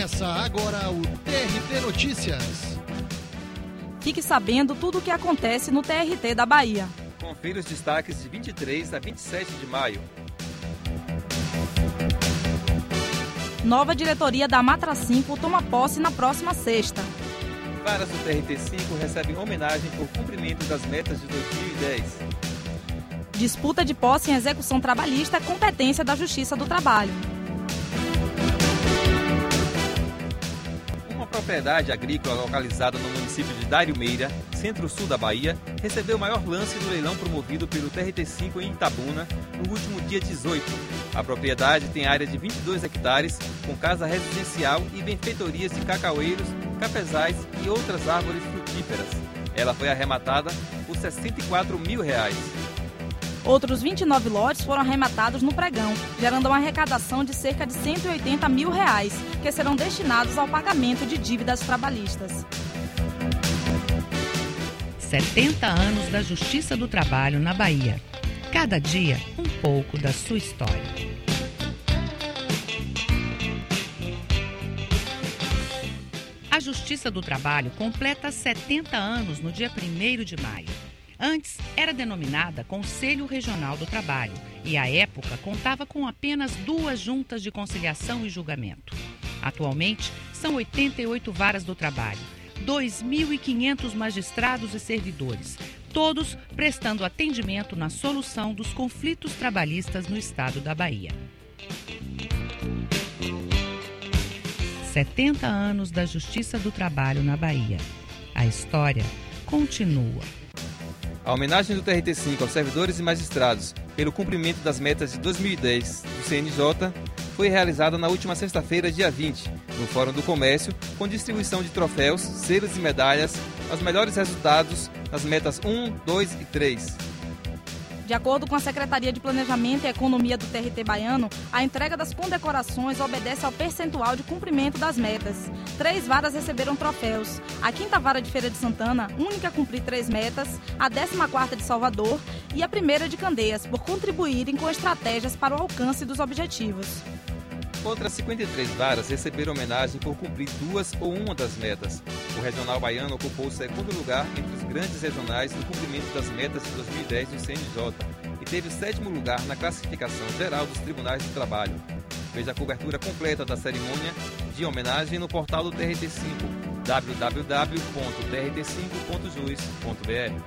Começa agora o TRT Notícias. Fique sabendo tudo o que acontece no TRT da Bahia. Confira os destaques de 23 a 27 de maio. Nova diretoria da Matra 5 toma posse na próxima sexta. Varas do TRT5 recebem homenagem por cumprimento das metas de 2010. Disputa de posse em execução trabalhista é competência da Justiça do Trabalho. Uma propriedade agrícola localizada no município de Dário Meira, centro-sul da Bahia, recebeu o maior lance do leilão promovido pelo TRT5 em Itabuna no último dia 18. A propriedade tem área de 22 hectares, com casa residencial e benfeitorias de cacaueiros, cafezais e outras árvores frutíferas. Ela foi arrematada por R$ 64 mil. Outros 29 lotes foram arrematados no pregão, gerando uma arrecadação de cerca de R$ 180 mil, que serão destinados ao pagamento de dívidas trabalhistas. 70 anos da Justiça do Trabalho na Bahia. Cada dia, um pouco da sua história. A Justiça do Trabalho completa 70 anos no dia 1º de maio. Antes, era denominada Conselho Regional do Trabalho e, à época, contava com apenas 2 juntas de conciliação e julgamento. Atualmente, são 88 varas do trabalho, 2.500 magistrados e servidores, todos prestando atendimento na solução dos conflitos trabalhistas no estado da Bahia. 70 anos da Justiça do Trabalho na Bahia. A história continua. A homenagem do TRT5 aos servidores e magistrados pelo cumprimento das metas de 2010 do CNJ foi realizada na última sexta-feira, dia 20, no Fórum do Comércio, com distribuição de troféus, selos e medalhas aos melhores resultados nas metas 1, 2 e 3. De acordo com a Secretaria de Planejamento e Economia do TRT baiano, a entrega das condecorações obedece ao percentual de cumprimento das metas. 3 varas receberam troféus. A 5ª Vara de Feira de Santana, única a cumprir 3 metas, a 14ª de Salvador e a 1ª de Candeias, por contribuírem com estratégias para o alcance dos objetivos. Outras 53 varas receberam homenagem por cumprir 2 ou 1 das metas. O Regional Baiano ocupou o 2º lugar entre os grandes regionais no cumprimento das metas de 2010 do CNJ e teve o 7º lugar na classificação geral dos Tribunais do Trabalho. Veja a cobertura completa da cerimônia de homenagem no portal do TRT5, www.trt5.jus.br.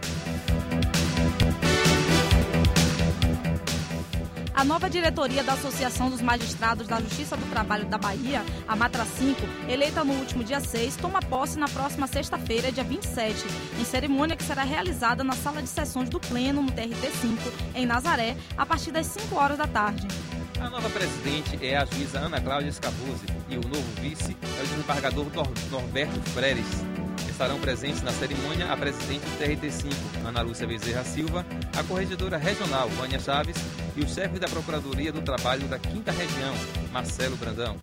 A nova diretoria da Associação dos Magistrados da Justiça do Trabalho da Bahia, a Matra 5, eleita no último dia 6, toma posse na próxima sexta-feira, dia 27, em cerimônia que será realizada na sala de sessões do Pleno, no TRT5, em Nazaré, a partir das 5 horas da tarde. A nova presidente é a juíza Ana Cláudia Scavuzzi e o novo vice é o desembargador Norberto Freires. Estarão presentes na cerimônia a presidente do TRT5, Ana Lúcia Bezerra Silva, a corregedora regional, Vânia Chaves, e o chefe da Procuradoria do Trabalho da 5ª Região, Marcelo Brandão.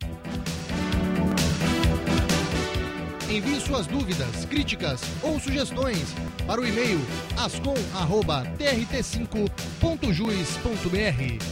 Envie suas dúvidas, críticas ou sugestões para o e-mail ascom@trt5.jus.br.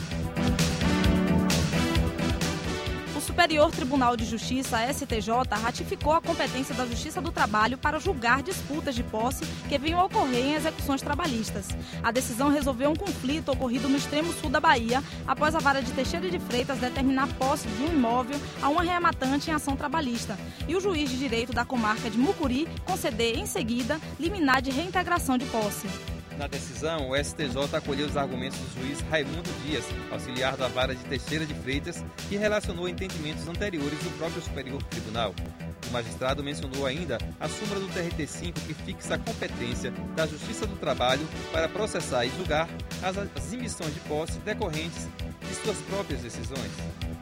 O Superior Tribunal de Justiça, STJ, ratificou a competência da Justiça do Trabalho para julgar disputas de posse que venham a ocorrer em execuções trabalhistas. A decisão resolveu um conflito ocorrido no extremo sul da Bahia, após a Vara de Teixeira de Freitas determinar a posse de um imóvel a um arrematante em ação trabalhista, e o juiz de direito da comarca de Mucuri conceder, em seguida, liminar de reintegração de posse. Na decisão, o STJ acolheu os argumentos do juiz Raimundo Dias, auxiliar da Vara de Teixeira de Freitas, que relacionou entendimentos anteriores do próprio Superior Tribunal. O magistrado mencionou ainda a súmula do TRT5 que fixa a competência da Justiça do Trabalho para processar e julgar as emissões de posse decorrentes de suas próprias decisões.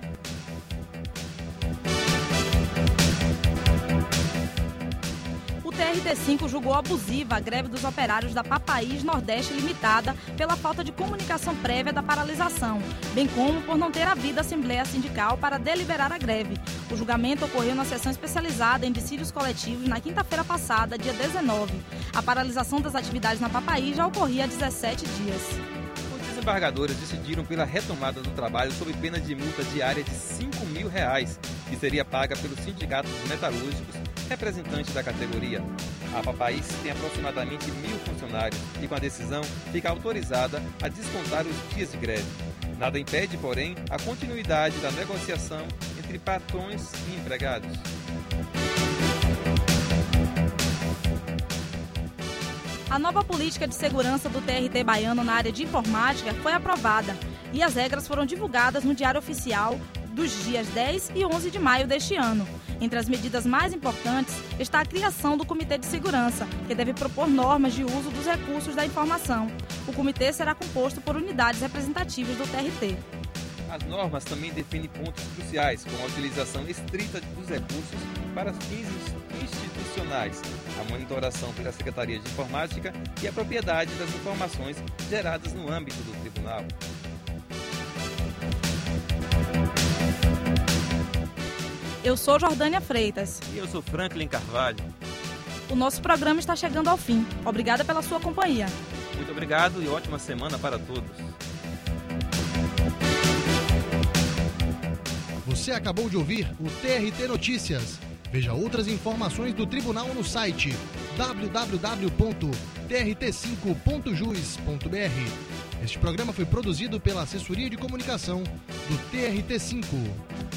O TRT5 julgou abusiva a greve dos operários da Papaís Nordeste Limitada pela falta de comunicação prévia da paralisação, bem como por não ter havido assembleia sindical para deliberar a greve. O julgamento ocorreu na sessão especializada em dissídios coletivos na quinta-feira passada, dia 19. A paralisação das atividades na Papaís já ocorria há 17 dias. Os desembargadores decidiram pela retomada do trabalho sob pena de multa diária de R$ 5 mil que seria paga pelo Sindicato dos Metalúrgicos, representante da categoria. A Papaís tem aproximadamente 1.000 funcionários e, com a decisão, fica autorizada a descontar os dias de greve. Nada impede, porém, a continuidade da negociação entre patrões e empregados. A nova política de segurança do TRT baiano na área de informática foi aprovada e as regras foram divulgadas no Diário Oficial dos dias 10 e 11 de maio deste ano. Entre as medidas mais importantes está a criação do Comitê de Segurança, que deve propor normas de uso dos recursos da informação. O comitê será composto por unidades representativas do TRT. As normas também definem pontos cruciais, como a utilização estrita dos recursos para fins institucionais, a monitoração pela Secretaria de Informática e a propriedade das informações geradas no âmbito do tribunal. Eu sou Jordânia Freitas. E eu sou Franklin Carvalho. O nosso programa está chegando ao fim. Obrigada pela sua companhia. Muito obrigado e ótima semana para todos. Você acabou de ouvir o TRT Notícias. Veja outras informações do Tribunal no site www.trt5.jus.br. Este programa foi produzido pela Assessoria de Comunicação do TRT5.